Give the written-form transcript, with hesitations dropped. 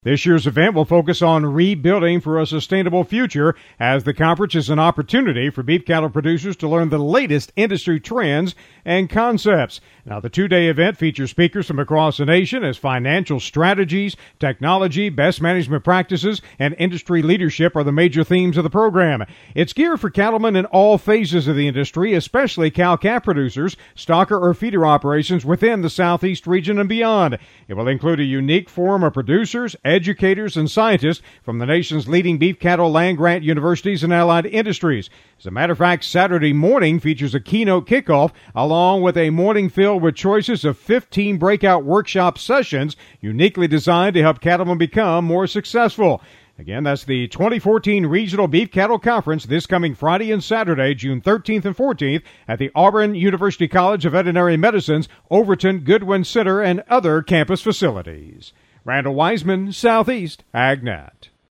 This year's event will focus on rebuilding for a sustainable future, as the conference is an opportunity for beef cattle producers to learn the latest industry trends and concepts. Now, the two-day event features speakers from across the nation as financial strategies, technology, best management practices, and industry leadership are the major themes of the program. It's geared for cattlemen in all phases of the industry, especially cow-calf producers, stocker or feeder operations within the Southeast region and beyond. It will include a unique forum of producers, educators, and scientists from the nation's leading beef cattle land-grant universities and allied industries. As a matter of fact, Saturday morning features a keynote kickoff along with a morning filled with choices of 15 breakout workshop sessions uniquely designed to help cattlemen become more successful. Again, that's the 2014 Regional Beef Cattle Conference this coming Friday and Saturday, June 13th and 14th at the Auburn University College of Veterinary Medicine's Overton Goodwin Center and other campus facilities. Randall Wiseman, Southeast AgNet.